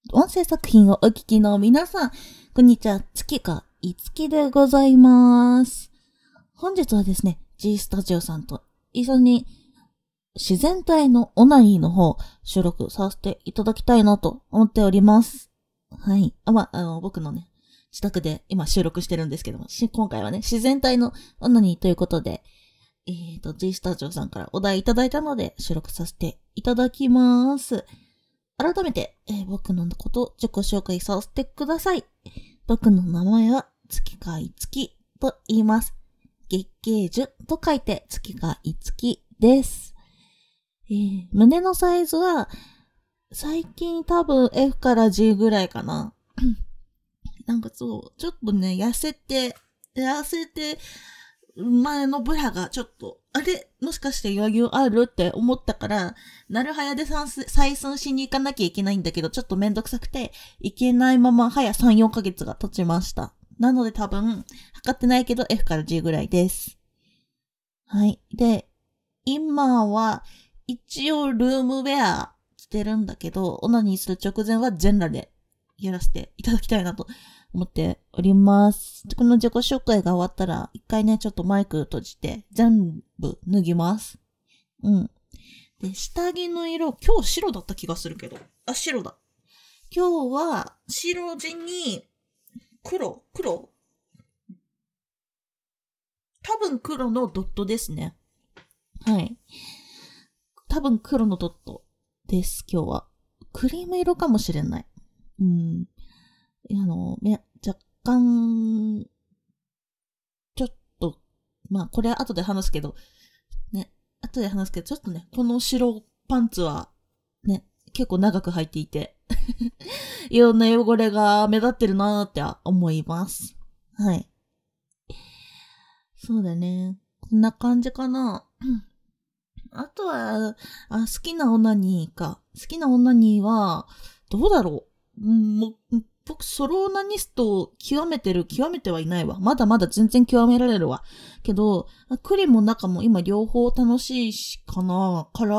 音声作品をお聞きの皆さん、こんにちは、月かいつきでございます。本日はですね、G スタジオさんと一緒に自然体のオナニーの方収録させていただきたいなと思っております。はい。僕のね、自宅で今収録してるんですけども、今回はね、自然体のオナニーということで、G スタジオさんからお題いただいたので収録させていただきます。改めて、僕のこと自己紹介させてください。僕の名前は月かいつきと言います。月桂樹と書いて月かいつきです。胸のサイズは最近多分 F から G ぐらいかな。なんかそう、ちょっとね、痩せて、前のブラがちょっと、あれもしかして余裕あるって思ったから、なるはやで採寸しに行かなきゃいけないんだけど、ちょっとめんどくさくて、行けないまま、早3、4ヶ月が経ちました。なので多分、測ってないけど F から G ぐらいです。はい。で、今は、一応ルームウェア着てるんだけど、オナニーする直前は全裸でやらせていただきたいなと思っております。この自己紹介が終わったら、一回ね、ちょっとマイク閉じて、全部脱ぎます。うん。で、下着の色、今日白だった気がするけど。あ、白だ。今日は、白地に、黒多分黒のドットですね。はい。多分黒のドットです、今日は。クリーム色かもしれない。うん。若干、ちょっと、まあこれ後で話すけど、ちょっとね、この白パンツは、ね、結構長く履いていて、いろんな汚れが目立ってるなーって思います。はい。そうだね。こんな感じかな。あとは、好きなオナニーか。好きなオナニーは、どうだろう。僕、ソロオナニストを極めてはいないわ。まだまだ全然極められるわ。けど、クリも中も今両方楽しいしかな。から、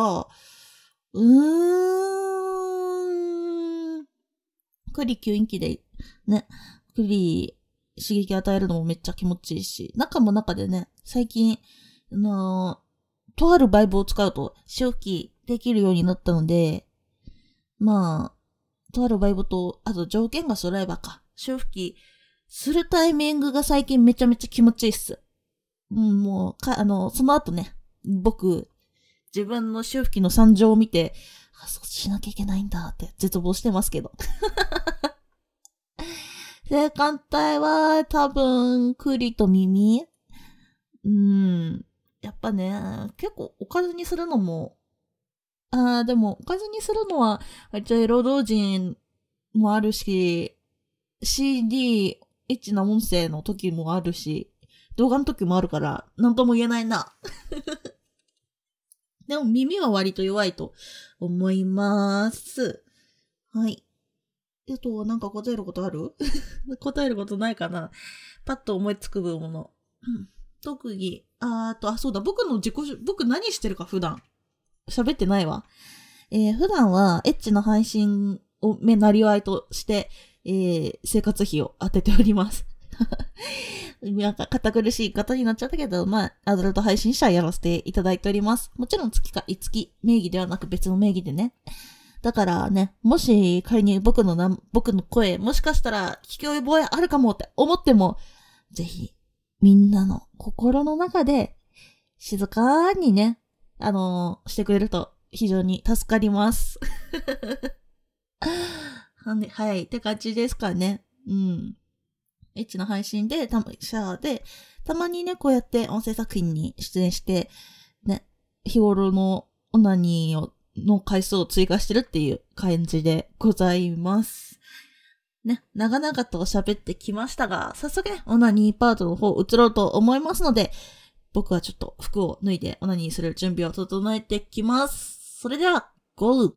クリ吸引器で、ね、クリ刺激与えるのもめっちゃ気持ちいいし、中も中でね、最近、とあるバイブを使うと潮吹きできるようになったので、まあ、とあるバイブと、あと条件が揃えばか、潮吹きするタイミングが最近めちゃめちゃ気持ちいいっす。もう、その後ね、僕、自分の潮吹きの惨状を見て、そうしなきゃいけないんだって絶望してますけど。正反対は多分、栗と耳。やっぱね、結構おかずにするのも、でもおかずにするのは、エロ同人もあるし、CD、エッチな音声の時もあるし、動画の時もあるから、なんとも言えないな。でも耳は割と弱いと思います。はい。なんか答えることある答えることないかな。パッと思いつくもの。特技。そうだ、僕何してるか普段。喋ってないわ。普段はエッチな配信をなりわいとして、生活費を当てております。なんか堅苦しい方になっちゃったけど、まあ、アダルト配信者やらせていただいております。もちろん月かいつき名義ではなく別の名義でね。だからね、もし仮に僕の声、もしかしたら聞き覚えあるかもって思っても、ぜひ、みんなの心の中で、静かにね、してくれると非常に助かります。はい、って感じですかね。エッチな配信で、シャーで、たまにね、こうやって音声作品に出演して、ね、日頃のオナニーの回数を追加してるっていう感じでございます。ね、長々と喋ってきましたが、早速ね、オナニーパートの方移ろうと思いますので、僕はちょっと服を脱いでオナニーする準備を整えてきます。それでは、ゴー